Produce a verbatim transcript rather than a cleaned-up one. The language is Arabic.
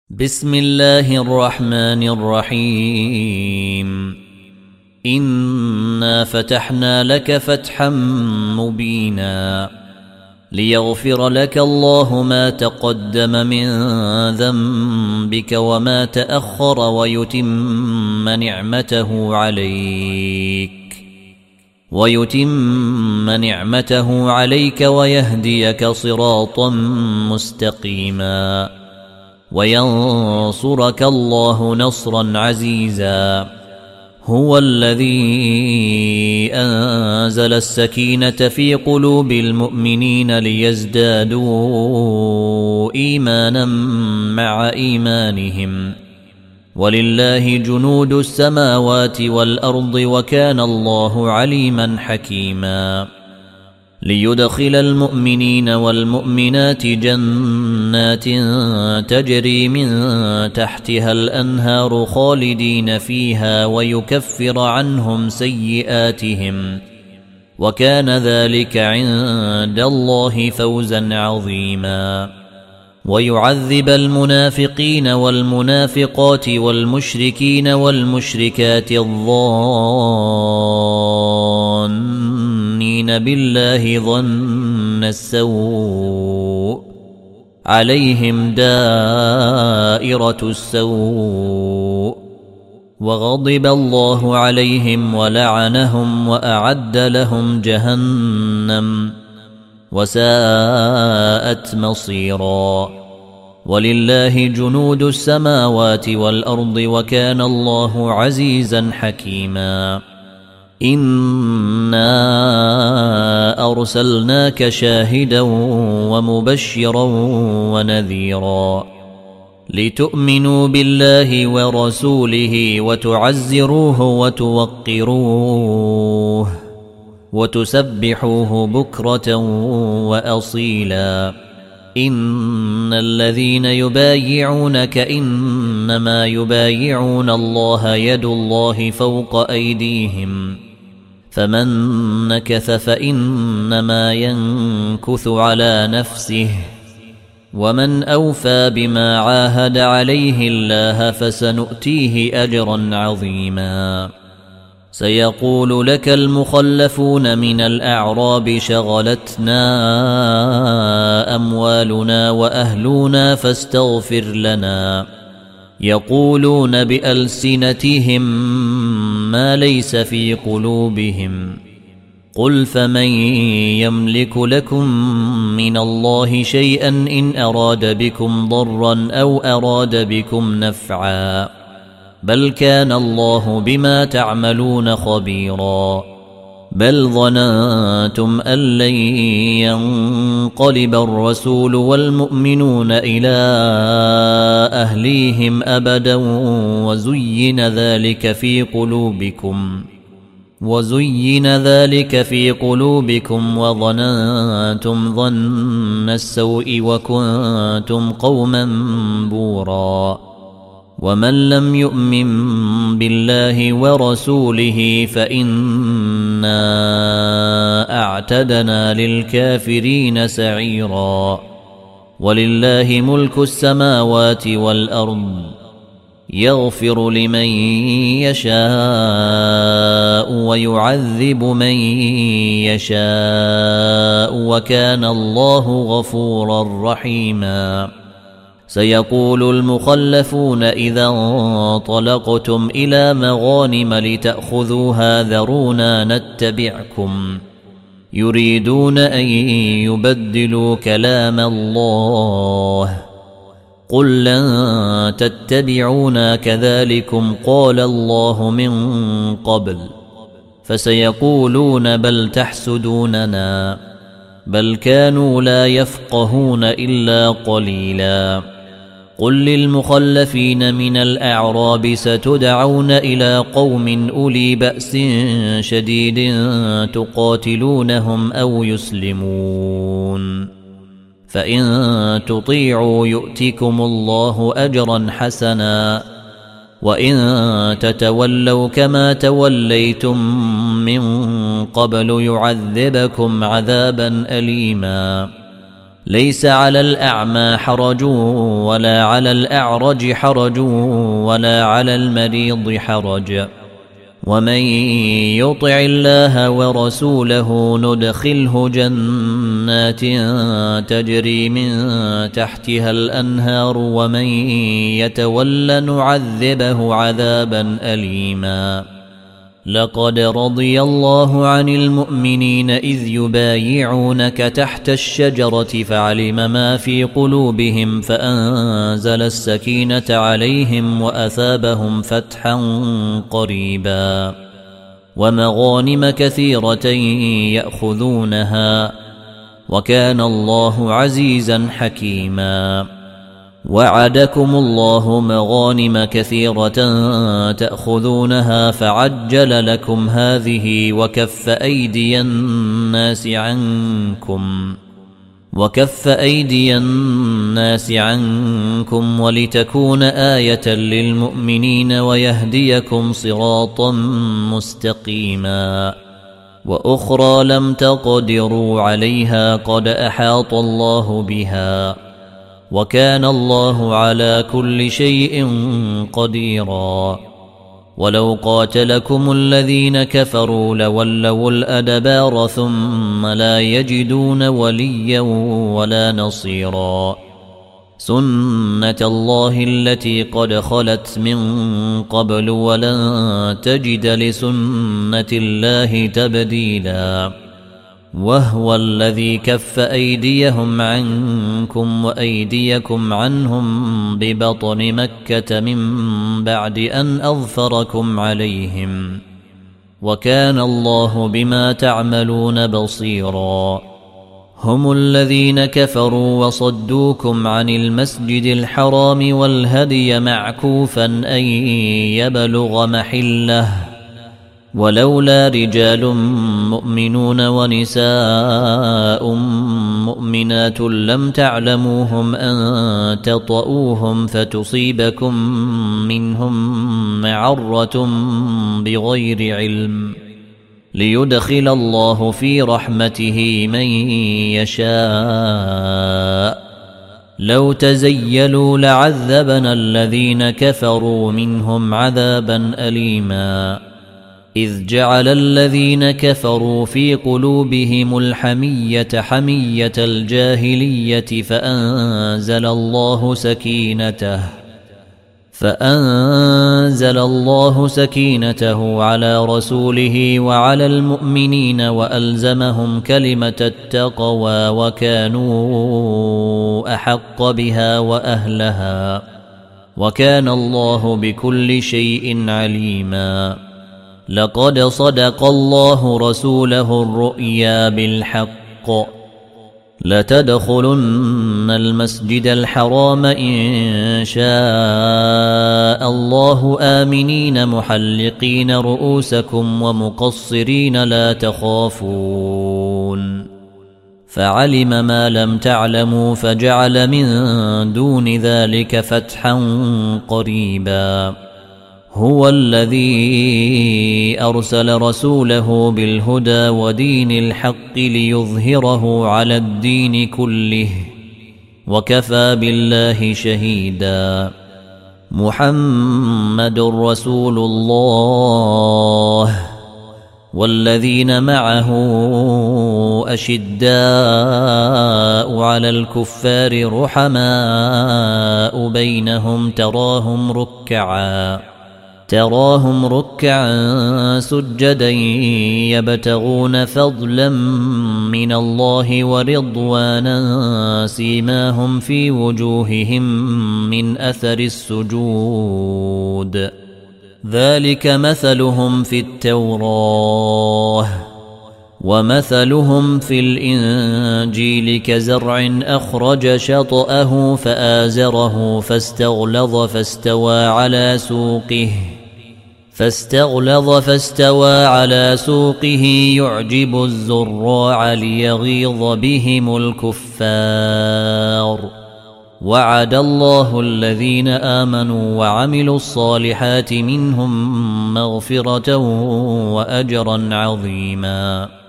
بسم الله الرحمن الرحيم. إنا فتحنا لك فتحا مبينا ليغفر لك الله ما تقدم من ذنبك وما تأخر ويتم نعمته عليك ويتم نعمته عليك ويهديك صراطا مستقيما وينصرك الله نصرا عزيزا. هو الذي أنزل السكينة في قلوب المؤمنين ليزدادوا إيمانا مع إيمانهم ولله جنود السماوات والأرض وكان الله عليما حكيما. ليدخل المؤمنين والمؤمنات جنات تجري من تحتها الأنهار خالدين فيها ويكفر عنهم سيئاتهم وكان ذلك عند الله فوزا عظيما. ويعذب المنافقين والمنافقات والمشركين والمشركات الظانين بالله ظن السوء عليهم دائرة السوء وغضب الله عليهم ولعنهم وأعد لهم جهنم وساءت مصيرا. ولله جنود السماوات والأرض وكان الله عزيزا حكيما. إنا أرسلناك شاهدا ومبشرا ونذيرا لتؤمنوا بالله ورسوله وتعزروه وتوقروه وتسبحوه بكرة وأصيلا. إن الذين يبايعونك إنما يبايعون الله يد الله فوق أيديهم فمن نكث فإنما ينكث على نفسه ومن أوفى بما عاهد عليه الله فسنؤتيه أجرا عظيما. سيقول لك المخلفون من الأعراب شغلتنا أموالنا وأهلنا فاستغفر لنا يقولون بألسنتهم ما ليس في قلوبهم قل فمن يملك لكم من الله شيئا إن أراد بكم ضرا أو أراد بكم نفعا بل كان الله بما تعملون خبيرا. بل ظننتم أن لن ينقلب الرسول والمؤمنون إلى أهليهم أبدا وزين ذلك في قلوبكم وزين ذلك في قلوبكم وظننتم ظن السوء وكنتم قوما بورا. ومن لم يؤمن بالله ورسوله فإنا أعتدنا للكافرين سعيرا. ولله ملك السماوات والأرض يغفر لمن يشاء ويعذب من يشاء وكان الله غفورا رحيما. سيقول المخلفون إذا انطلقتم إلى مغانم لتأخذوها ذرونا نتبعكم يريدون أن يبدلوا كلام الله قل لن تتبعونا كذلكم قال الله من قبل فسيقولون بل تحسدوننا بل كانوا لا يفقهون إلا قليلا. قل للمخلفين من الأعراب ستدعون إلى قوم أولي بأس شديد تقاتلونهم أو يسلمون فإن تطيعوا يؤتكم الله أجرا حسنا وإن تتولوا كما توليتم من قبل يعذبكم عذابا أليما. ليس على الأعمى حرج ولا على الأعرج حرج ولا على المريض حرج ومن يطع الله ورسوله ندخله جنات تجري من تحتها الأنهار ومن يتول نعذبه عذابا أليما لقد رضي الله عن المؤمنين إذ يبايعونك تحت الشجرة فعلم ما في قلوبهم فأنزل السكينة عليهم وأثابهم فتحا قريبا ومغانم كثيرة يأخذونها وكان الله عزيزا حكيما وعدكم الله مغانم كثيرة تأخذونها فعجل لكم هذه وكف أيدي الناس عنكم وكف أيدي الناس عنكم ولتكون آية للمؤمنين ويهديكم صراطا مستقيما وأخرى لم تقدروا عليها قد أحاط الله بها وكان الله على كل شيء قديرا ولو قاتلكم الذين كفروا لولوا الأدبار ثم لا يجدون وليا ولا نصيرا سنة الله التي قد خلت من قبل ولن تجد لسنة الله تبديلا وهو الذي كف أيديهم عنكم وأيديكم عنهم ببطن مكة من بعد أن أظفركم عليهم وكان الله بما تعملون بصيرا هم الذين كفروا وصدوكم عن المسجد الحرام والهدي معكوفا أن يبلغ محله ولولا رجال مؤمنون ونساء مؤمنات لم تعلموهم أن تطؤوهم فتصيبكم منهم معرة بغير علم ليدخل الله في رحمته من يشاء لو تزيلوا لعذبنا الذين كفروا منهم عذابا أليما إذ جعل الذين كفروا في قلوبهم الحمية حمية الجاهلية فأنزل الله سكينته فأنزل الله سكينته على رسوله وعلى المؤمنين وألزمهم كلمة التقوى وكانوا أحق بها وأهلها وكان الله بكل شيء عليما لقد صدق الله رسوله الرؤيا بالحق لتدخلن المسجد الحرام إن شاء الله آمنين محلقين رؤوسكم ومقصرين لا تخافون فعلم ما لم تعلموا فجعل من دون ذلك فتحا قريبا هو الذي أرسل رسوله بالهدى ودين الحق ليظهره على الدين كله وكفى بالله شهيدا محمد رسول الله والذين معه أشداء على الكفار رحماء بينهم تراهم ركعا تراهم ركعا سجدا يبتغون فضلا من الله ورضوانا سيماهم في وجوههم من أثر السجود ذلك مثلهم في التوراة ومثلهم في الإنجيل كزرع أخرج شطأه فآزره فاستغلظ فاستوى على سوقه فاستغلظ فاستوى على سوقه يعجب الزراع ليغيظ بهم الكفار وعد الله الذين آمنوا وعملوا الصالحات منهم مغفرة وأجرا عظيما